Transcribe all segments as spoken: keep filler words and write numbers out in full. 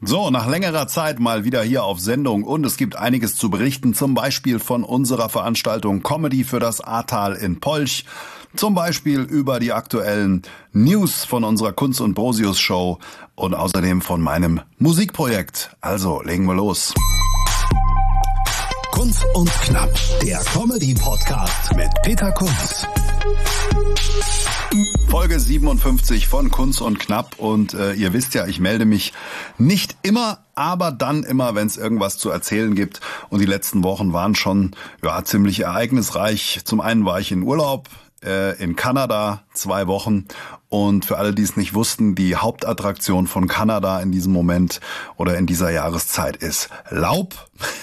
So, nach längerer Zeit mal wieder hier auf Sendung und es gibt einiges zu berichten, zum Beispiel von unserer Veranstaltung Comedy für das Ahrtal in Polch, zum Beispiel über die aktuellen News von unserer Kunz und Brosius Show und außerdem von meinem Musikprojekt. Also, legen wir los. Kunz und Knapp, der Comedy-Podcast mit Peter Kunz. Folge siebenundfünfzig von Kunz und Knapp und äh, ihr wisst ja, ich melde mich nicht immer, aber dann immer, wenn es irgendwas zu erzählen gibt. Und die letzten Wochen waren schon ja ziemlich ereignisreich. Zum einen war ich in Urlaub äh, in Kanada, zwei Wochen. Und für alle, die es nicht wussten, die Hauptattraktion von Kanada in diesem Moment oder in dieser Jahreszeit ist Laub.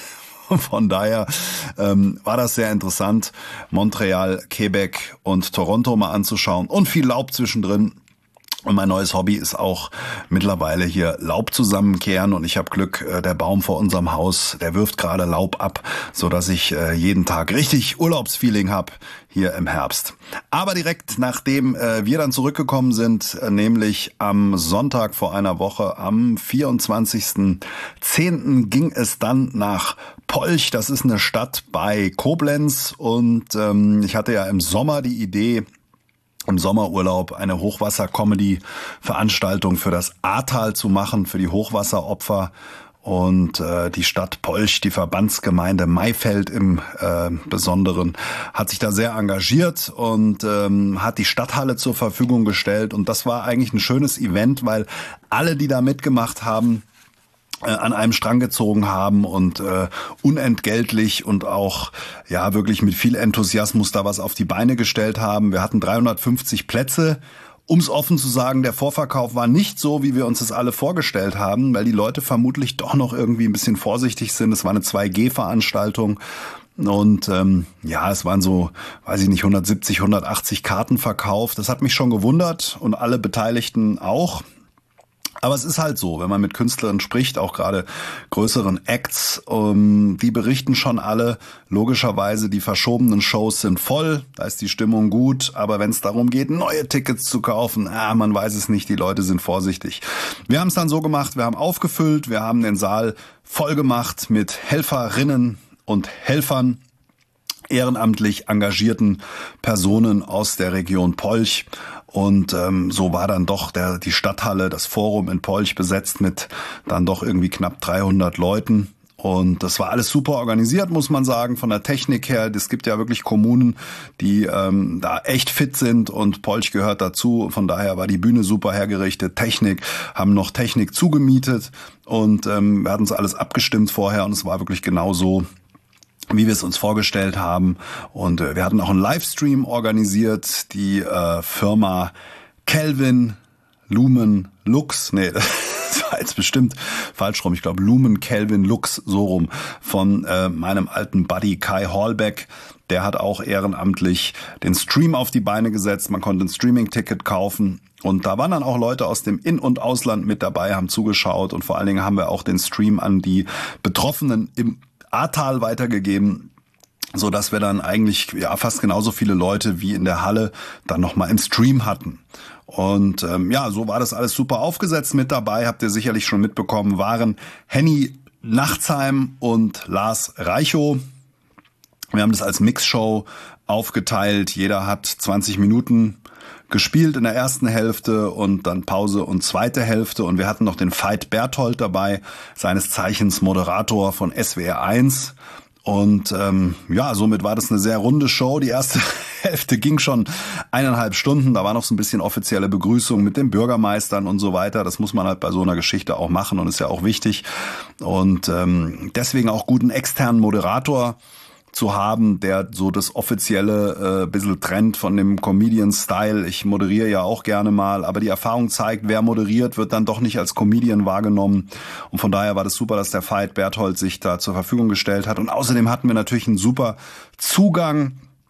Von daher ähm, war das sehr interessant, Montreal, Quebec und Toronto mal anzuschauen und viel Laub zwischendrin. Und mein neues Hobby ist auch mittlerweile hier Laub zusammenkehren und ich habe Glück, der Baum vor unserem Haus, der wirft gerade Laub ab, so dass ich jeden Tag richtig Urlaubsfeeling habe hier im Herbst. Aber direkt nachdem wir dann zurückgekommen sind, nämlich am Sonntag vor einer Woche, am vierundzwanzigsten zehnten ging es dann nach Polch. Das ist eine Stadt bei Koblenz und ähm, ich hatte ja im Sommer die Idee, im Sommerurlaub eine Hochwasser-Comedy-Veranstaltung für das Ahrtal zu machen, für die Hochwasseropfer. Und äh, die Stadt Polch, die Verbandsgemeinde Maifeld im äh, Besonderen, hat sich da sehr engagiert und ähm, hat die Stadthalle zur Verfügung gestellt. Und das war eigentlich ein schönes Event, weil alle, die da mitgemacht haben, an einem Strang gezogen haben und äh, unentgeltlich und auch ja wirklich mit viel Enthusiasmus da was auf die Beine gestellt haben. Wir hatten dreihundertfünfzig Plätze. Um's offen zu sagen, der Vorverkauf war nicht so, wie wir uns das alle vorgestellt haben, weil die Leute vermutlich doch noch irgendwie ein bisschen vorsichtig sind. Es war eine zwei G Veranstaltung. Und ähm, ja, es waren so, weiß ich nicht, hundertsiebzig, hundertachtzig Karten verkauft. Das hat mich schon gewundert und alle Beteiligten auch. Aber es ist halt so, wenn man mit Künstlern spricht, auch gerade größeren Acts, um, die berichten schon alle, logischerweise die verschobenen Shows sind voll, da ist die Stimmung gut, aber wenn es darum geht, neue Tickets zu kaufen, ah, man weiß es nicht, die Leute sind vorsichtig. Wir haben es dann so gemacht, wir haben aufgefüllt, wir haben den Saal voll gemacht mit Helferinnen und Helfern, ehrenamtlich engagierten Personen aus der Region Polch. Und ähm, so war dann doch der die Stadthalle, das Forum in Polch besetzt mit dann doch irgendwie knapp dreihundert Leuten. Und das war alles super organisiert, muss man sagen, von der Technik her. Es gibt ja wirklich Kommunen, die ähm, da echt fit sind und Polch gehört dazu. Von daher war die Bühne super hergerichtet. Technik, haben noch Technik zugemietet und ähm, wir hatten uns alles abgestimmt vorher und es war wirklich genau so, wie wir es uns vorgestellt haben. Und äh, wir hatten auch einen Livestream organisiert. Die äh, Firma Kelvin Lumen Lux, nee, das war jetzt bestimmt falsch rum. Ich glaube Lumen Kelvin Lux, so rum, von äh, meinem alten Buddy Kai Hallbeck. Der hat auch ehrenamtlich den Stream auf die Beine gesetzt. Man konnte ein Streaming-Ticket kaufen. Und da waren dann auch Leute aus dem In- und Ausland mit dabei, haben zugeschaut. Und vor allen Dingen haben wir auch den Stream an die Betroffenen im Ahrtal weitergegeben, so dass wir dann eigentlich ja fast genauso viele Leute wie in der Halle dann nochmal im Stream hatten. Und ähm, ja, so war das alles super aufgesetzt. Mit dabei, habt ihr sicherlich schon mitbekommen, waren Henny Nachtsheim und Lars Reichow. Wir haben das als Mixshow aufgeteilt. Jeder hat zwanzig Minuten gespielt in der ersten Hälfte und dann Pause und zweite Hälfte. Und wir hatten noch den Veit Berthold dabei, seines Zeichens Moderator von S W R eins. Und ähm, ja, somit war das eine sehr runde Show. Die erste Hälfte ging schon eineinhalb Stunden. Da war noch so ein bisschen offizielle Begrüßung mit den Bürgermeistern und so weiter. Das muss man halt bei so einer Geschichte auch machen und ist ja auch wichtig. Und ähm, deswegen auch guten externen Moderator zu haben, der so das offizielle äh, bisschen trennt von dem Comedian-Style. Ich moderiere ja auch gerne mal, aber die Erfahrung zeigt, wer moderiert, wird dann doch nicht als Comedian wahrgenommen. Und von daher war das super, dass der Veit Berthold sich da zur Verfügung gestellt hat. Und außerdem hatten wir natürlich einen super Zugang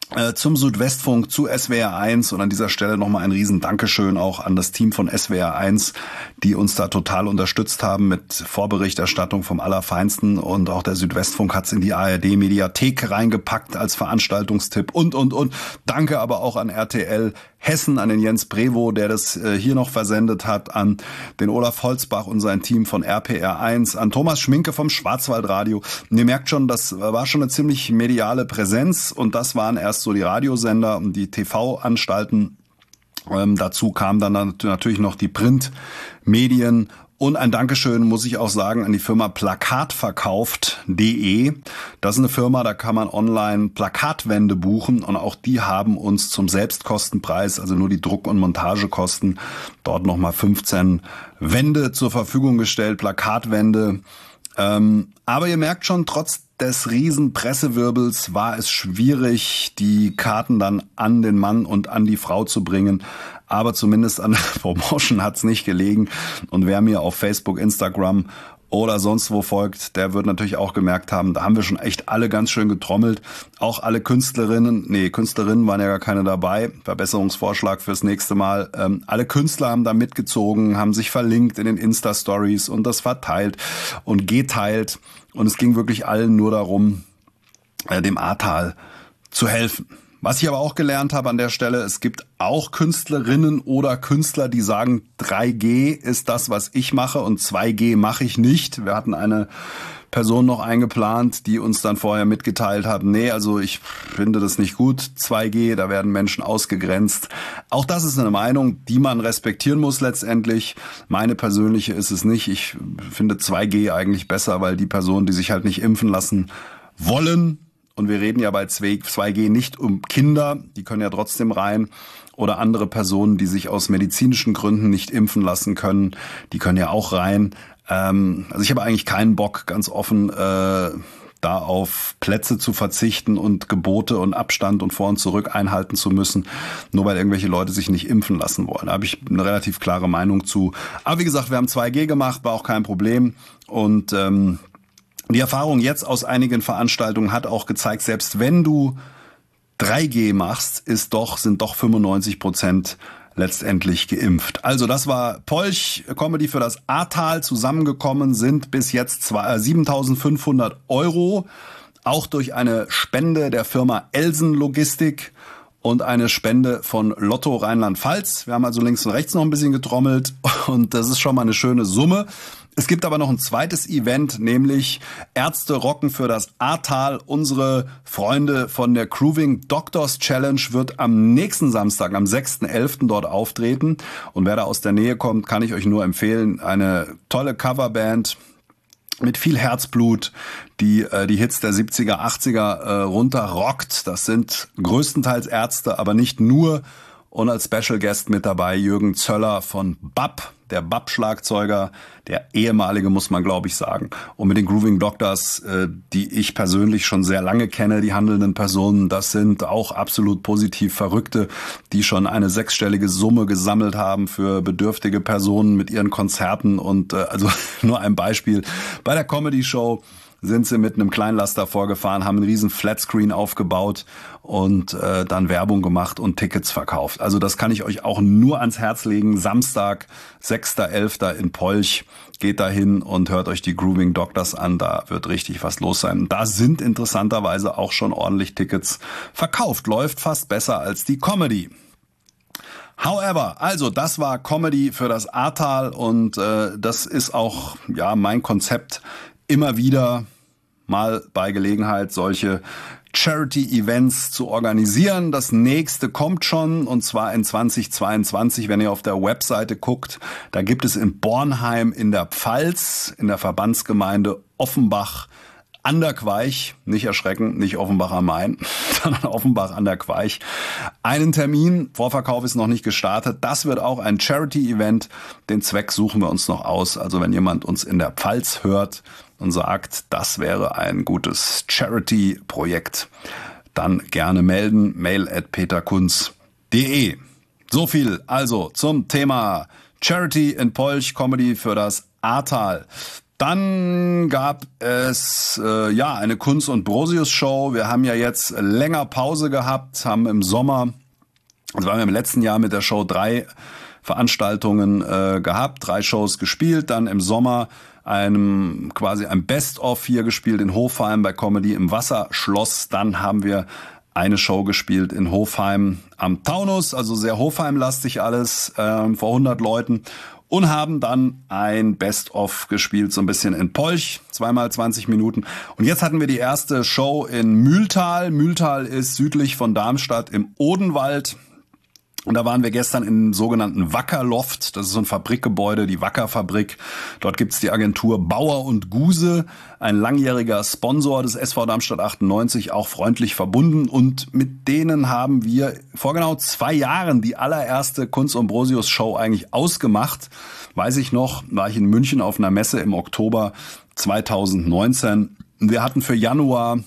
zum Südwestfunk, zu S W R eins und an dieser Stelle nochmal ein riesen Dankeschön auch an das Team von S W R eins, die uns da total unterstützt haben mit Vorberichterstattung vom Allerfeinsten, und auch der Südwestfunk hat's in die A R D-Mediathek reingepackt als Veranstaltungstipp und, und, und. Danke aber auch an R T L Hessen, an den Jens Brevow, der das äh, hier noch versendet hat, an den Olaf Holzbach und sein Team von R P R eins, an Thomas Schminke vom Schwarzwaldradio. Und ihr merkt schon, das war schon eine ziemlich mediale Präsenz, und das waren erst so die Radiosender und die T V-Anstalten. Ähm, dazu kamen dann natürlich noch die Printmedien. Und ein Dankeschön muss ich auch sagen an die Firma plakatverkauft punkt de. Das ist eine Firma, da kann man online Plakatwände buchen, und auch die haben uns zum Selbstkostenpreis, also nur die Druck- und Montagekosten, dort nochmal fünfzehn Wände zur Verfügung gestellt, Plakatwände. Ähm, aber ihr merkt schon, trotz des riesen Pressewirbels war es schwierig, die Karten dann an den Mann und an die Frau zu bringen. Aber zumindest an der Promotion hat's nicht gelegen. Und wer mir auf Facebook, Instagram oder sonst wo folgt, der wird natürlich auch gemerkt haben, da haben wir schon echt alle ganz schön getrommelt. Auch alle Künstlerinnen, nee, Künstlerinnen waren ja gar keine dabei. Verbesserungsvorschlag fürs nächste Mal. Ähm, alle Künstler haben da mitgezogen, haben sich verlinkt in den Insta-Stories und das verteilt und geteilt. Und es ging wirklich allen nur darum, äh, dem Ahrtal zu helfen. Was ich aber auch gelernt habe an der Stelle, es gibt auch Künstlerinnen oder Künstler, die sagen, drei G ist das, was ich mache, und zwei G mache ich nicht. Wir hatten eine Person noch eingeplant, die uns dann vorher mitgeteilt hat, nee, also ich finde das nicht gut, zwei G, da werden Menschen ausgegrenzt. Auch das ist eine Meinung, die man respektieren muss letztendlich. Meine persönliche ist es nicht. Ich finde zwei G eigentlich besser, weil die Personen, die sich halt nicht impfen lassen wollen, und wir reden ja bei zwei G nicht um Kinder, die können ja trotzdem rein, oder andere Personen, die sich aus medizinischen Gründen nicht impfen lassen können, die können ja auch rein. Ähm, also ich habe eigentlich keinen Bock, ganz offen, äh, da auf Plätze zu verzichten und Gebote und Abstand und vor und zurück einhalten zu müssen, nur weil irgendwelche Leute sich nicht impfen lassen wollen. Da habe ich eine relativ klare Meinung zu. Aber wie gesagt, wir haben zwei G gemacht, war auch kein Problem, und ähm, die Erfahrung jetzt aus einigen Veranstaltungen hat auch gezeigt, selbst wenn du drei G machst, ist doch, sind doch fünfundneunzig Prozent letztendlich geimpft. Also das war Polch Comedy für das Ahrtal. Zusammengekommen sind bis jetzt siebentausendfünfhundert Euro, auch durch eine Spende der Firma Elsen Logistik und eine Spende von Lotto Rheinland-Pfalz. Wir haben also links und rechts noch ein bisschen getrommelt, und das ist schon mal eine schöne Summe. Es gibt aber noch ein zweites Event, nämlich Ärzte rocken für das Ahrtal. Unsere Freunde von der Grooving Doctors Challenge wird am nächsten Samstag, am sechsten elften dort auftreten. Und wer da aus der Nähe kommt, kann ich euch nur empfehlen. Eine tolle Coverband mit viel Herzblut, die äh, die Hits der siebziger, achtziger äh, runterrockt. Das sind größtenteils Ärzte, aber nicht nur. Und als Special Guest mit dabei Jürgen Zöller von B A P, der B A P-Schlagzeuger, der ehemalige, muss man glaube ich sagen. Und mit den Grooving Doctors, äh, die ich persönlich schon sehr lange kenne, die handelnden Personen, das sind auch absolut positiv Verrückte, die schon eine sechsstellige Summe gesammelt haben für bedürftige Personen mit ihren Konzerten. Und äh, also nur ein Beispiel, bei der Comedy-Show sind sie mit einem Kleinlaster vorgefahren, haben einen riesen Flatscreen aufgebaut und äh, dann Werbung gemacht und Tickets verkauft. Also das kann ich euch auch nur ans Herz legen. Samstag, sechster elfter in Polch. Geht da hin und hört euch die Grooving Doctors an. Da wird richtig was los sein. Da sind interessanterweise auch schon ordentlich Tickets verkauft. Läuft fast besser als die Comedy. However, also das war Comedy für das Ahrtal, und äh, das ist auch ja mein Konzept, immer wieder mal bei Gelegenheit solche Charity-Events zu organisieren. Das nächste kommt schon, und zwar in zweitausendzweiundzwanzig, wenn ihr auf der Webseite guckt. Da gibt es in Bornheim in der Pfalz, in der Verbandsgemeinde Offenbach an der Queich, nicht erschrecken, nicht Offenbach am Main, sondern Offenbach an der Queich, einen Termin. Vorverkauf ist noch nicht gestartet. Das wird auch ein Charity-Event. Den Zweck suchen wir uns noch aus. Also wenn jemand uns in der Pfalz hört und sagt, das wäre ein gutes Charity-Projekt, dann gerne melden. Mail at peterkunz punkt de. So viel also zum Thema Charity in Polch, Comedy für das Ahrtal. Dann gab es äh, ja eine Kunz und Brosius Show. Wir haben ja jetzt länger Pause gehabt, haben im Sommer, also wir haben im letzten Jahr mit der Show drei Veranstaltungen äh, gehabt, drei Shows gespielt, dann im Sommer einem quasi ein Best-of hier gespielt in Hofheim bei Comedy im Wasserschloss. Dann haben wir eine Show gespielt in Hofheim am Taunus, also sehr Hofheim-lastig alles, äh, vor hundert Leuten. Und haben dann ein Best-of gespielt, so ein bisschen in Polch, zweimal zwanzig Minuten. Und jetzt hatten wir die erste Show in Mühltal. Mühltal ist südlich von Darmstadt im Odenwald. Und da waren wir gestern im sogenannten Wackerloft. Das ist so ein Fabrikgebäude, die Wacker-Fabrik. Dort gibt's die Agentur Bauer und Guse, ein langjähriger Sponsor des S V Darmstadt achtundneunzig, auch freundlich verbunden. Und mit denen haben wir vor genau zwei Jahren die allererste Kunz und Brosius Show eigentlich ausgemacht. Weiß ich noch, war ich in München auf einer Messe im Oktober zweitausendneunzehn. Wir hatten für Januar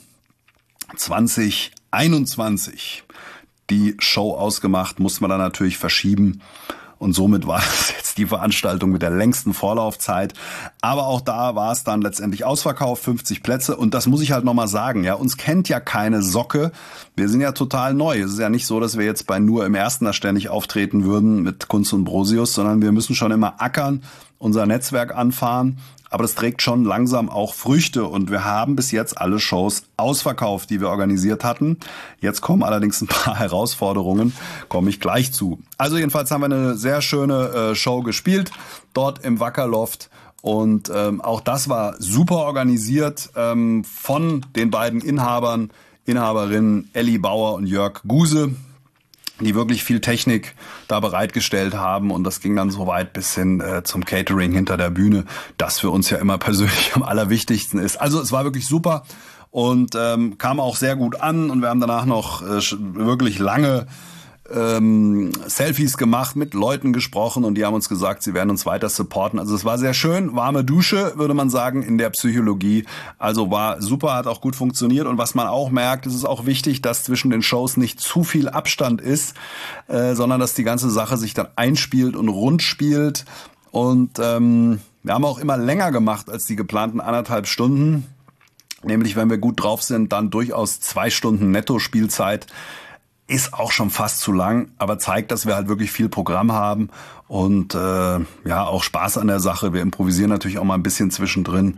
zweitausendeinundzwanzig die Show ausgemacht, musste man dann natürlich verschieben. Und somit war es jetzt die Veranstaltung mit der längsten Vorlaufzeit. Aber auch da war es dann letztendlich ausverkauft, fünfzig Plätze. Und das muss ich halt nochmal sagen, ja, uns kennt ja keine Socke. Wir sind ja total neu. Es ist ja nicht so, dass wir jetzt bei Nur im Ersten da ständig auftreten würden mit Kunz und Brosius, sondern wir müssen schon immer ackern, unser Netzwerk anfahren. Aber das trägt schon langsam auch Früchte und wir haben bis jetzt alle Shows ausverkauft, die wir organisiert hatten. Jetzt kommen allerdings ein paar Herausforderungen, komme ich gleich zu. Also jedenfalls haben wir eine sehr schöne äh, Show gespielt, dort im Wackerloft. Und ähm, auch das war super organisiert ähm, von den beiden Inhabern, Inhaberinnen Elli Bauer und Jörg Guse, die wirklich viel Technik da bereitgestellt haben und das ging dann so weit bis hin äh, zum Catering hinter der Bühne, das für uns ja immer persönlich am allerwichtigsten ist. Also es war wirklich super und ähm, kam auch sehr gut an und wir haben danach noch äh, wirklich lange ähm, Selfies gemacht, mit Leuten gesprochen und die haben uns gesagt, sie werden uns weiter supporten. Also es war sehr schön, warme Dusche, würde man sagen, in der Psychologie. Also war super, hat auch gut funktioniert und was man auch merkt, es ist auch wichtig, dass zwischen den Shows nicht zu viel Abstand ist, äh, sondern dass die ganze Sache sich dann einspielt und rund spielt und ähm, wir haben auch immer länger gemacht als die geplanten anderthalb Stunden, nämlich wenn wir gut drauf sind, dann durchaus zwei Stunden Netto-Spielzeit. Ist auch schon fast zu lang, aber zeigt, dass wir halt wirklich viel Programm haben und äh, ja auch Spaß an der Sache. Wir improvisieren natürlich auch mal ein bisschen zwischendrin,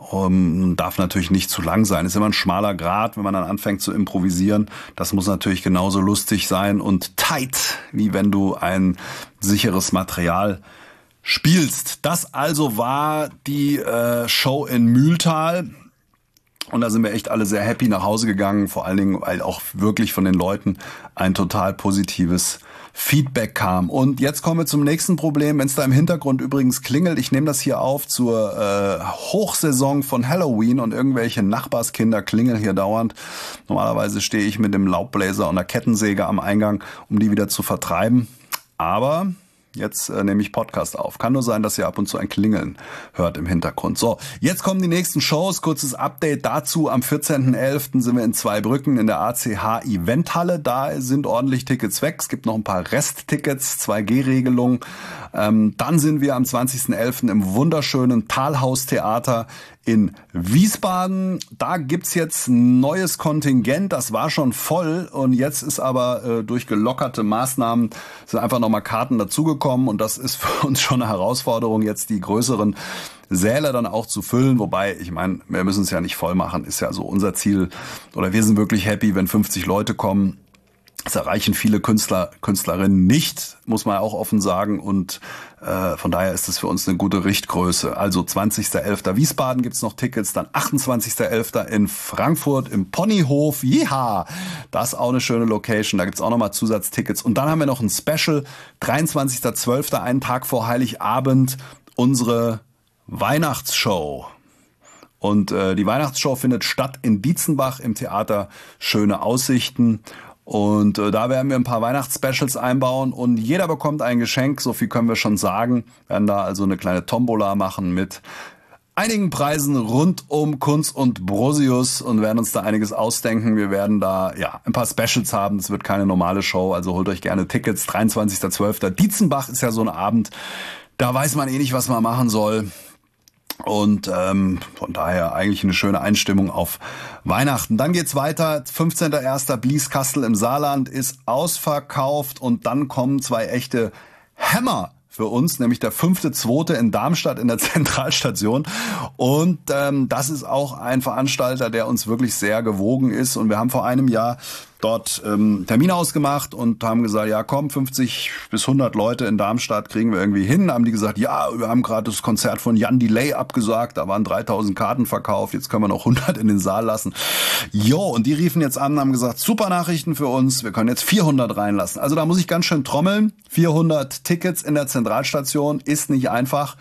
um, darf natürlich nicht zu lang sein. Ist immer ein schmaler Grat, wenn man dann anfängt zu improvisieren. Das muss natürlich genauso lustig sein und tight, wie wenn du ein sicheres Material spielst. Das also war die äh, Show in Mühltal. Und da sind wir echt alle sehr happy nach Hause gegangen, vor allen Dingen, weil auch wirklich von den Leuten ein total positives Feedback kam. Und jetzt kommen wir zum nächsten Problem, wenn es da im Hintergrund übrigens klingelt. Ich nehme das hier auf zur äh, Hochsaison von Halloween und irgendwelche Nachbarskinder klingeln hier dauernd. Normalerweise stehe ich mit dem Laubbläser und der Kettensäge am Eingang, um die wieder zu vertreiben. Aber jetzt äh, nehme ich Podcast auf. Kann nur sein, dass ihr ab und zu ein Klingeln hört im Hintergrund. So, jetzt kommen die nächsten Shows. Kurzes Update dazu. Am vierzehnten elften sind wir in Zweibrücken in der A C H Eventhalle. Da sind ordentlich Tickets weg. Es gibt noch ein paar Resttickets, zwei G Regelung. Ähm, dann sind wir am zwanzigsten elften im wunderschönen Talhaus-Theater in Wiesbaden. Da gibt's jetzt ein neues Kontingent, das war schon voll und jetzt ist aber äh, durch gelockerte Maßnahmen sind einfach nochmal Karten dazugekommen und das ist für uns schon eine Herausforderung, jetzt die größeren Säle dann auch zu füllen, wobei, ich meine, wir müssen es ja nicht voll machen, ist ja so unser Ziel oder wir sind wirklich happy, wenn fünfzig Leute kommen. Das erreichen viele Künstler, Künstlerinnen nicht, muss man auch offen sagen. Und äh, von daher ist es für uns eine gute Richtgröße. Also zwanzigsten elften Wiesbaden gibt's noch Tickets, dann achtundzwanzigsten elften in Frankfurt im Ponyhof. Jeha! Das ist auch eine schöne Location, da gibt's auch nochmal Zusatztickets. Und dann haben wir noch ein Special, dreiundzwanzigsten zwölften einen Tag vor Heiligabend, unsere Weihnachtsshow. Und äh, die Weihnachtsshow findet statt in Dietzenbach im Theater Schöne Aussichten. Und äh, da werden wir ein paar Weihnachtsspecials einbauen und jeder bekommt ein Geschenk, so viel können wir schon sagen. Wir werden da also eine kleine Tombola machen mit einigen Preisen rund um Kunz und Brosius und werden uns da einiges ausdenken. Wir werden da ja ein paar Specials haben, es wird keine normale Show, also holt euch gerne Tickets. dreiundzwanzigsten zwölften Dietzenbach ist ja so ein Abend, da weiß man eh nicht, was man machen soll. Und ähm, von daher eigentlich eine schöne Einstimmung auf Weihnachten. Dann geht's weiter. fünfzehnter erster Blieskastel im Saarland ist ausverkauft. Und dann kommen zwei echte Hämmer für uns, nämlich der fünfte zweite in Darmstadt in der Zentralstation. Und ähm, das ist auch ein Veranstalter, der uns wirklich sehr gewogen ist. Und wir haben vor einem Jahr dort ähm, Termine ausgemacht und haben gesagt, ja komm, fünfzig bis hundert Leute in Darmstadt kriegen wir irgendwie hin. Haben die gesagt, ja, wir haben gerade das Konzert von Jan Delay abgesagt, da waren dreitausend Karten verkauft, jetzt können wir noch hundert in den Saal lassen. Jo, und die riefen jetzt an und haben gesagt, super Nachrichten für uns, wir können jetzt vierhundert reinlassen. Also da muss ich ganz schön trommeln. vierhundert Tickets in der Zentralstation ist nicht einfach.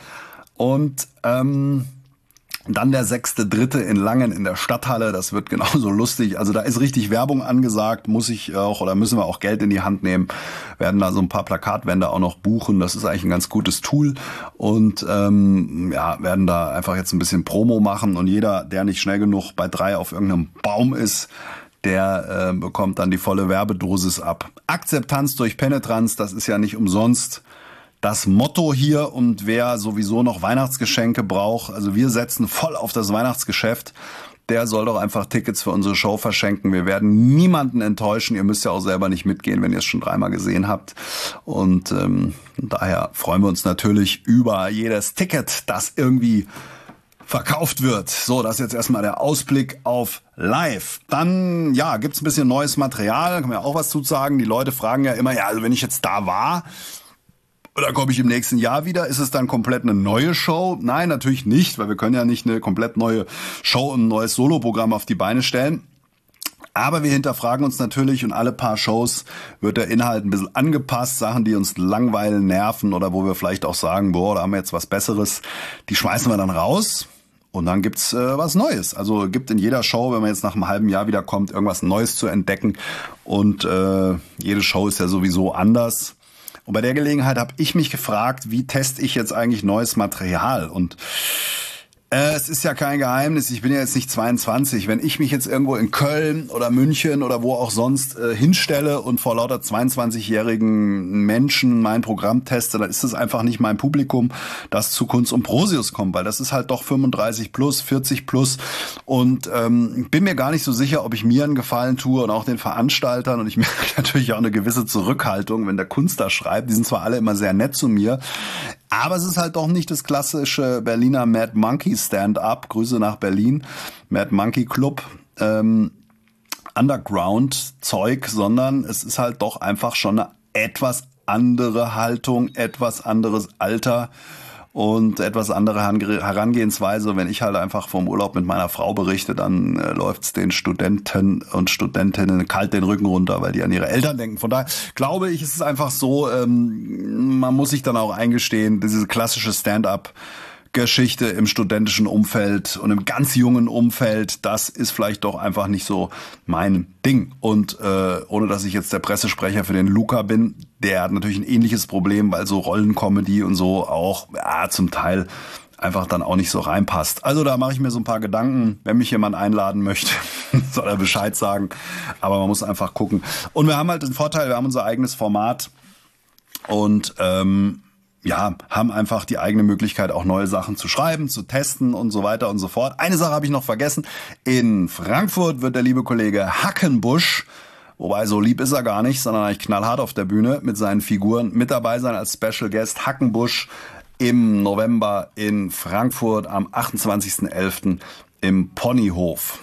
Und ähm, dann der sechste dritte in Langen in der Stadthalle, das wird genauso lustig. Also da ist richtig Werbung angesagt, muss ich auch oder müssen wir auch Geld in die Hand nehmen, werden da so ein paar Plakatwände auch noch buchen. Das ist eigentlich ein ganz gutes Tool und ähm, ja, werden da einfach jetzt ein bisschen Promo machen und jeder, der nicht schnell genug bei drei auf irgendeinem Baum ist, der äh, bekommt dann die volle Werbedosis ab. Akzeptanz durch Penetranz, das ist ja nicht umsonst das Motto hier, und wer sowieso noch Weihnachtsgeschenke braucht, also wir setzen voll auf das Weihnachtsgeschäft, der soll doch einfach Tickets für unsere Show verschenken. Wir werden niemanden enttäuschen. Ihr müsst ja auch selber nicht mitgehen, wenn ihr es schon dreimal gesehen habt. Und ähm, daher freuen wir uns natürlich über jedes Ticket, das irgendwie verkauft wird. So, das ist jetzt erstmal der Ausblick auf live. Dann, ja, gibt's ein bisschen neues Material, da kann man ja auch was zu sagen. Die Leute fragen ja immer, ja, also wenn ich jetzt da war, oder komme ich im nächsten Jahr wieder? Ist es dann komplett eine neue Show? Nein, natürlich nicht, weil wir können ja nicht eine komplett neue Show und ein neues Soloprogramm auf die Beine stellen. Aber wir hinterfragen uns natürlich und alle paar Shows wird der Inhalt ein bisschen angepasst. Sachen, die uns langweilen, nerven oder wo wir vielleicht auch sagen, boah, da haben wir jetzt was Besseres, die schmeißen wir dann raus. Und dann gibt's äh, was Neues. Also gibt in jeder Show, wenn man jetzt nach einem halben Jahr wieder kommt, irgendwas Neues zu entdecken. Und äh, jede Show ist ja sowieso anders. Und bei der Gelegenheit habe ich mich gefragt, wie teste ich jetzt eigentlich neues Material? Und äh, es ist ja kein Geheimnis, ich bin ja jetzt nicht zweiundzwanzig. Wenn ich mich jetzt irgendwo in Köln oder München oder wo auch sonst äh, hinstelle und vor lauter zweiundzwanzigjährigen Menschen mein Programm teste, dann ist das einfach nicht mein Publikum, das zu Kunst und Prosius kommt, weil das ist halt doch fünfunddreißig plus, vierzig plus. Und ähm, bin mir gar nicht so sicher, ob ich mir einen Gefallen tue und auch den Veranstaltern. Und ich merke natürlich auch eine gewisse Zurückhaltung, wenn der Kunst da schreibt. Die sind zwar alle immer sehr nett zu mir, aber es ist halt doch nicht das klassische Berliner Mad Monkey Stand-up. Grüße nach Berlin. Mad Monkey Club. Ähm, Underground-Zeug, sondern es ist halt doch einfach schon eine etwas andere Haltung, etwas anderes Alter und etwas andere Herangehensweise. Wenn ich halt einfach vom Urlaub mit meiner Frau berichte, dann äh, läuft's den Studenten und Studentinnen kalt den Rücken runter, weil die an ihre Eltern denken. Von daher glaube ich, ist es einfach so, ähm, man muss sich dann auch eingestehen, diese klassische Stand-up Geschichte im studentischen Umfeld und im ganz jungen Umfeld, das ist vielleicht doch einfach nicht so mein Ding. Und äh, ohne dass ich jetzt der Pressesprecher für den Luca bin, der hat natürlich ein ähnliches Problem, weil so Rollencomedy und so auch ja, zum Teil einfach dann auch nicht so reinpasst. Also da mache ich mir so ein paar Gedanken. Wenn mich jemand einladen möchte, soll er Bescheid sagen. Aber man muss einfach gucken. Und wir haben halt den Vorteil, wir haben unser eigenes Format und ähm, ja, haben einfach die eigene Möglichkeit, auch neue Sachen zu schreiben, zu testen und so weiter und so fort. Eine Sache habe ich noch vergessen. In Frankfurt wird der liebe Kollege Hackenbusch, wobei so lieb ist er gar nicht, sondern eigentlich knallhart auf der Bühne mit seinen Figuren mit dabei sein als Special Guest. Hackenbusch im November in Frankfurt am achtundzwanzigsten elften im Ponyhof.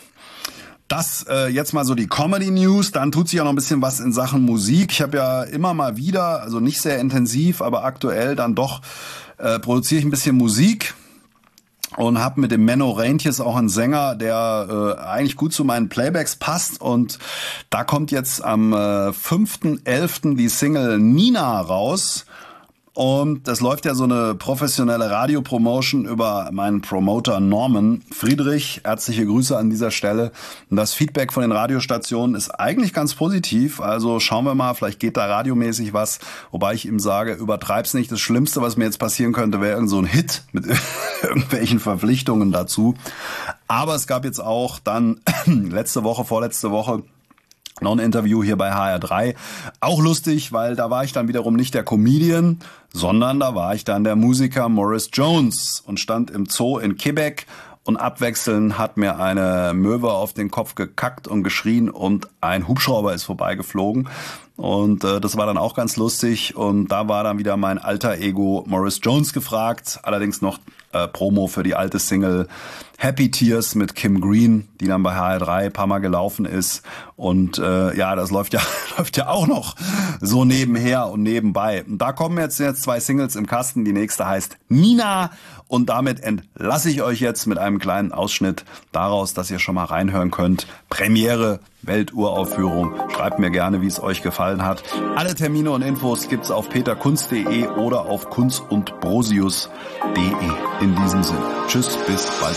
Das äh, jetzt mal so die Comedy-News, dann tut sich ja noch ein bisschen was in Sachen Musik. Ich habe ja immer mal wieder, also nicht sehr intensiv, aber aktuell dann doch äh, produziere ich ein bisschen Musik und habe mit dem Menno Reintjes auch einen Sänger, der äh, eigentlich gut zu meinen Playbacks passt. Und da kommt jetzt am äh, fünften elften die Single Nina raus. Und das läuft ja so eine professionelle Radiopromotion über meinen Promoter Norman Friedrich. Herzliche Grüße an dieser Stelle. Und das Feedback von den Radiostationen ist eigentlich ganz positiv. Also schauen wir mal, vielleicht geht da radiomäßig was. Wobei ich ihm sage, übertreib's nicht. Das Schlimmste, was mir jetzt passieren könnte, wäre irgend so ein Hit mit irgendwelchen Verpflichtungen dazu. Aber es gab jetzt auch dann letzte Woche, vorletzte Woche Noch ein Interview hier bei H R drei. Auch lustig, weil da war ich dann wiederum nicht der Comedian, sondern da war ich dann der Musiker Morris Jones und stand im Zoo in Quebec und abwechselnd hat mir eine Möwe auf den Kopf gekackt und geschrien und ein Hubschrauber ist vorbeigeflogen. Und äh, das war dann auch ganz lustig und da war dann wieder mein alter Ego Morris Jones gefragt. Allerdings noch äh, Promo für die alte Single Happy Tears mit Kim Green, die dann bei H R drei ein paar Mal gelaufen ist. Und äh, ja, das läuft ja läuft ja auch noch so nebenher und nebenbei. Und da kommen jetzt, jetzt zwei Singles im Kasten. Die nächste heißt Nina. Und damit entlasse ich euch jetzt mit einem kleinen Ausschnitt daraus, dass ihr schon mal reinhören könnt. Premiere, Welturaufführung. Schreibt mir gerne, wie es euch gefallen hat. Alle Termine und Infos gibt's auf peterkunz punkt de oder auf kunz und brosius punkt de. In diesem Sinne. Tschüss, bis bald.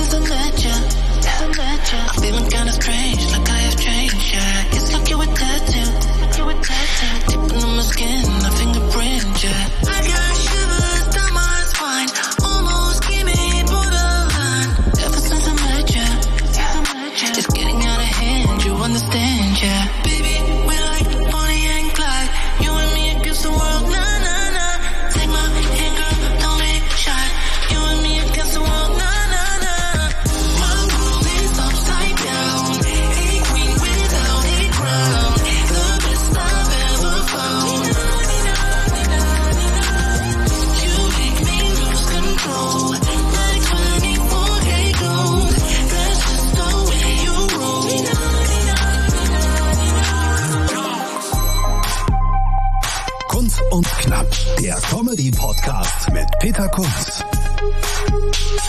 Understand, yeah, baby, we're like Bonnie and Clyde. You and me against the world, nah, nah, nah. Take my hand, girl, don't be shy. You and me against the world, nah, nah, nah. My world is upside down. A queen without a crown. The best I've ever found. You make me lose control. Like twenty-four K gold. That's just the way you roll. Kunz und Knapp, der Comedy-Podcast mit Peter Kunz.